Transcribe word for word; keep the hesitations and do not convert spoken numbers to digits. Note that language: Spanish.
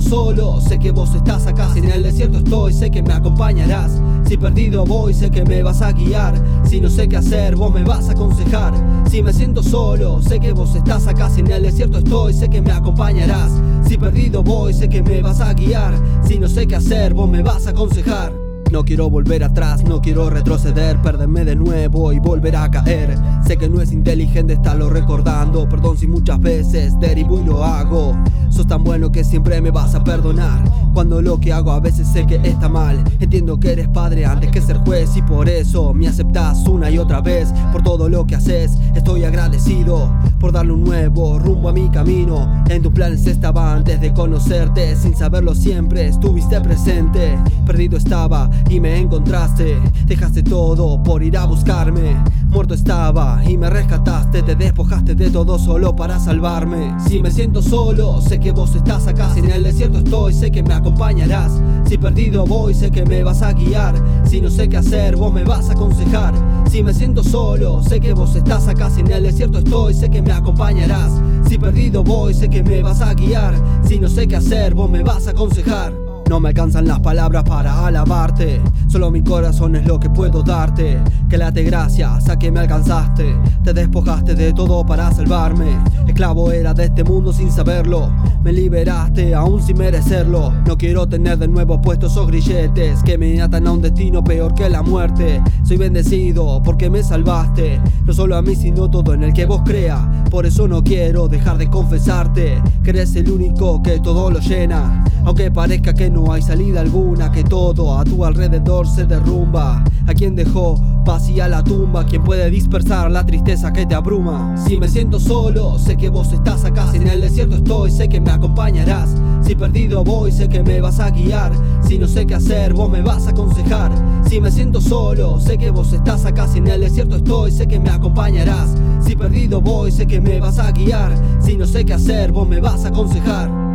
solo, sé que vos estás acá. Si en el desierto estoy, sé que me acompañarás. Si perdido voy, sé que me vas a guiar. Si no sé qué hacer, vos me vas a aconsejar. Si me siento solo, sé que vos estás acá. Si en el desierto estoy, sé que me acompañarás. Si perdido voy, sé que me vas a guiar. Si no sé qué hacer, vos me vas a aconsejar. No quiero volver atrás, no quiero retroceder, perderme de nuevo y volver a caer. Sé que no es inteligente estarlo recordando, perdón si muchas veces derivo y lo hago. Sos tan bueno que siempre me vas a perdonar, cuando lo que hago a veces sé que está mal. Entiendo que eres padre antes que ser juez y por eso me aceptas una y otra vez. Por todo lo que haces estoy agradecido, por darle un nuevo rumbo a mi camino. En tus planes estaba antes de conocerte, sin saberlo siempre estuviste presente. Perdido estaba y me encontraste, dejaste todo por ir a buscarme. Muerto estaba y me rescataste, te despojaste de todo solo para salvarme. Si me siento solo, sé que vos estás acá. Si en el desierto estoy, sé que me acompañarás. Si perdido voy, sé que me vas a guiar. Si no sé qué hacer, vos me vas a aconsejar. Si me siento solo, sé que vos estás acá. Si en el desierto estoy, sé que me acompañarás. Si perdido voy, sé que me vas a guiar. Si no sé qué hacer, vos me vas a aconsejar. No me alcanzan las palabras para alabarte, solo mi corazón es lo que puedo darte. Que late gracias a que me alcanzaste, te despojaste de todo para salvarme. Esclavo era de este mundo sin saberlo, me liberaste aún sin merecerlo. No quiero tener de nuevo puestos esos grilletes que me atan a un destino peor que la muerte. Soy bendecido porque me salvaste, no solo a mí sino todo en el que vos creas. Por eso no quiero dejar de confesarte que eres el único que todo lo llena. Aunque parezca que no hay salida alguna, que todo a tu alrededor se derrumba. A quien dejó vacía la tumba, quien puede dispersar la tristeza que te abruma. Si me siento solo, sé que vos estás acá. Si en el desierto estoy, sé que me acompañarás. Si perdido voy, sé que me vas a guiar. Si no sé qué hacer, vos me vas a aconsejar. Si me siento solo, sé que vos estás acá. Si en el desierto estoy, sé que me acompañarás. Si perdido voy, sé que me vas a guiar. Si no sé qué hacer, vos me vas a aconsejar.